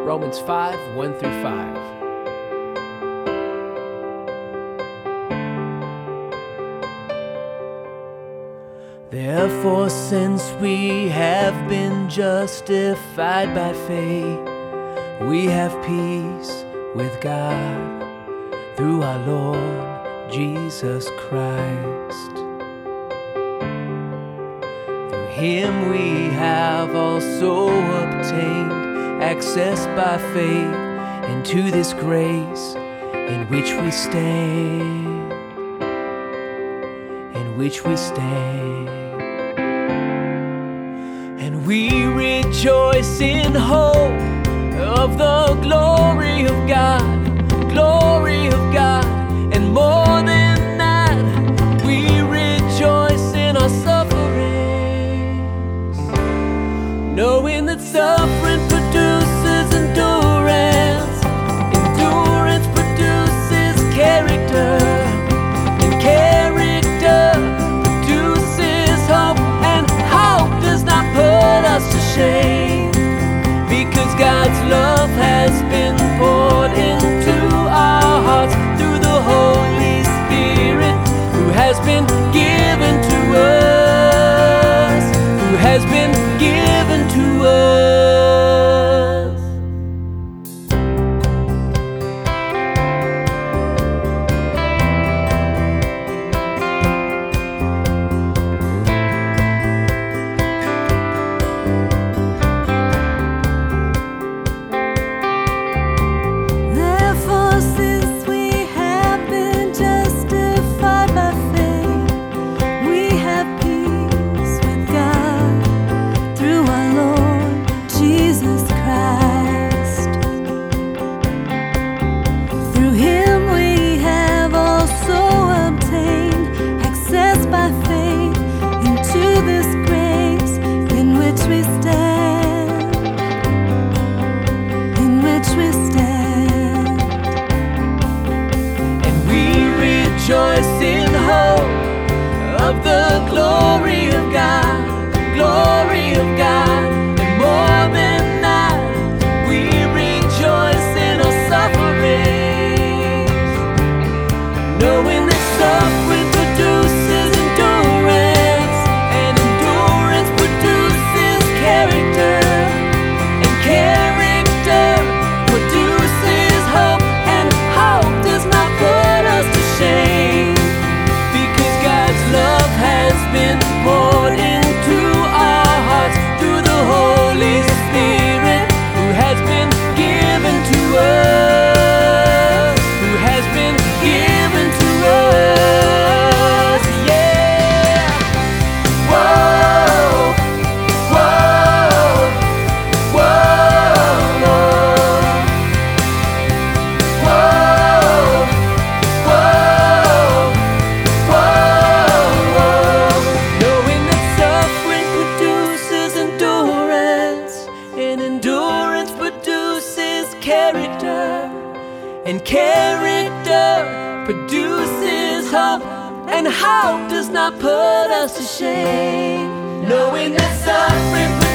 Romans 5, 1 through 5. Therefore, since we have been justified by faith, we have peace with God through our Lord Jesus Christ. Through Him we have also obtained access by faith into this grace in which we stand, in which we stand. And we rejoice in hope of the glory of God, glory of God. And more than that, we rejoice in our sufferings, knowing that suffering produces endurance, endurance produces character, and character produces hope, and hope does not put us to shame, because God's love has been poured into our hearts through the Holy Spirit, who has been given to us, who has been given to us. Rejoice in hope of the glory of God, glory of God. And more than that, we rejoice in our sufferings, knowing that suffering produces endurance, and endurance produces character, and character produces hope, and hope does not put us to shame, because God's love has been poured into our hearts through the Holy Spirit, who has been given to us, who has been given to us. Yeah. Whoa, whoa, whoa, whoa, whoa. Knowing that suffering produces endurance, and endurance produces character, and character produces hope, and hope does not put us to shame. Knowing that suffering